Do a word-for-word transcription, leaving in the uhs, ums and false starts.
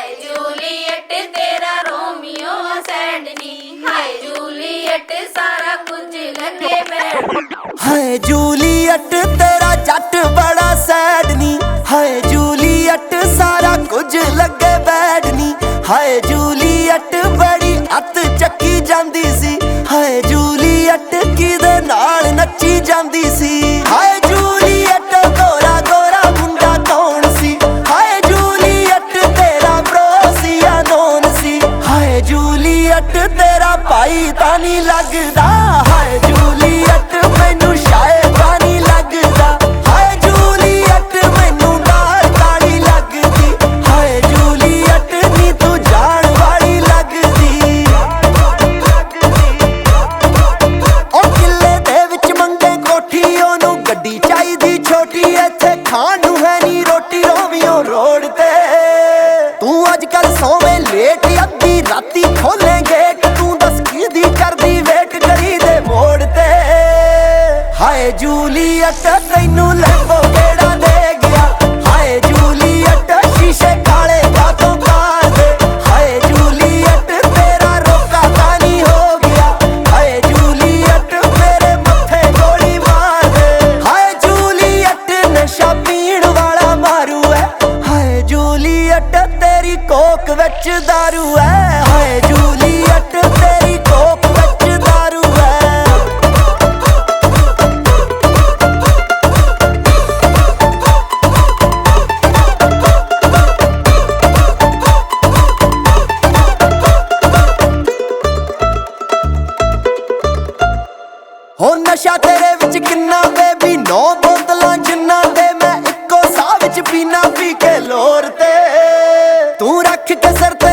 हाय Juliet तेरा Romeo सैंडनी, hi Juliet सारा कुछ लगे बैड। हाय जूलियट तेरा जट बड़ा सैड नी, हाय जूलियट सारा कुछ लगे बैड नी। हाय जूलियट बड़ी अत चक्की जांदी सी, हाय जूलियट किदे नाल नच्ची जांदी सी। हाय जूलियट गोरा गोरा मुंडा कौन सी, हाय जूलियट तेरा ब्रोसिया नोन सी। हाय जूलियट तेरा भाई तां नी लगदा, हाय जूलियट मैनू शायद तां नी लगदा। हाय जूलियट मैनू नाल ताड़ी लगदी, हाय जूलियट नी तू जान वाली लगदी। ओ किले दे विच मंगे कोठी, ओनू गड्डी चाहीदी छोटी, इत्थे खाण नू है नी रोटी रोमियो रोड ते। तू अजकल सोवे लेट अद्धी राती खोले गेट, तू दस किदी करदी वेट करी दे मोड़ ते। हाय जूलियट तैनू लैंबो केड़ा दे गया, हाय जूलियट शीशे काले कातों मार दे। हाय जूलियट तेरा रोका तानी हो गया, हाय जूलियट मेरे मत्थे गोली मार दे। हाय जूलियट नशा पीण वाला मारू है, हाय जूलियट तेरी कोक विच दारू है। हाय जूलियट तेरी कोक विच दारू है। हो नशा तेरे विच किन्ना बेबी, नौ बोतलां जिन्ना दे मैं इक्को साह विच पीना, पी के लोर ते तू रख के सिर